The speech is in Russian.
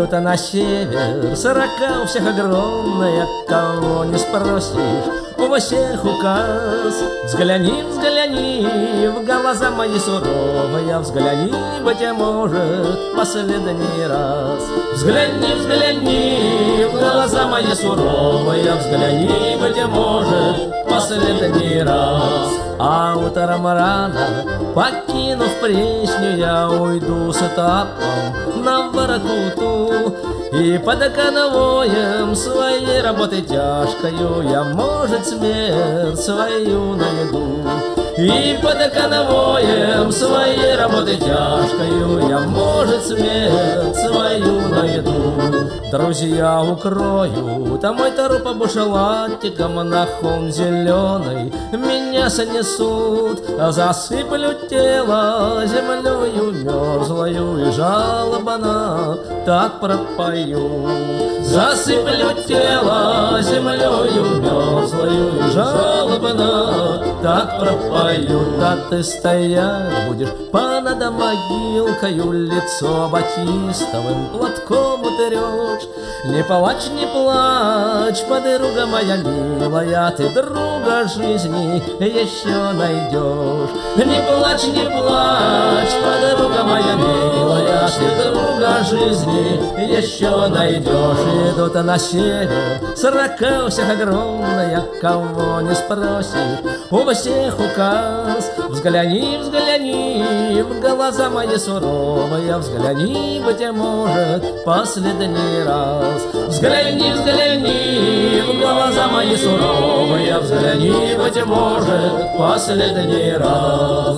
едут на север, 40 у всех огромная, кого не спросишь, у всех указ. Взгляни, взгляни в глаза мои суровые, взгляни, быть может, последний раз. Взгляни, взгляни в глаза мои суровые, взгляни, быть может, последний раз. А утром рано, покинув Пресню, я уйду с этапом на Ворокуту. И под конвоем своей работы тяжкою я, может, смерть свою найду. И под конвоем своей работы тяжкою я, может, смерть свою найду. Друзья укроют, а мой труп бушлатиком на холм зеленый меня сонесут. Засыплю тело землею мерзлою, и жалобно так пропою. Засыплю тело землею мерзлою, и жалобно так пропою. Да ты стоять будешь понад могилкою, лицо батистовым платком утрешь. Не плачь, не плачь, подруга моя милая, ты друга жизни еще найдешь. Не плачь, не плачь, подруга моя милая, ты друга жизни еще найдешь. Идут на север, 40 у всех огромная, кого не спросишь, у всех указ. Взгляни, взгляни в глаза мои суровые, взгляни, быть может, последний раз. Взгляни, взгляни в глаза мои суровые, взгляни, быть может, последний раз.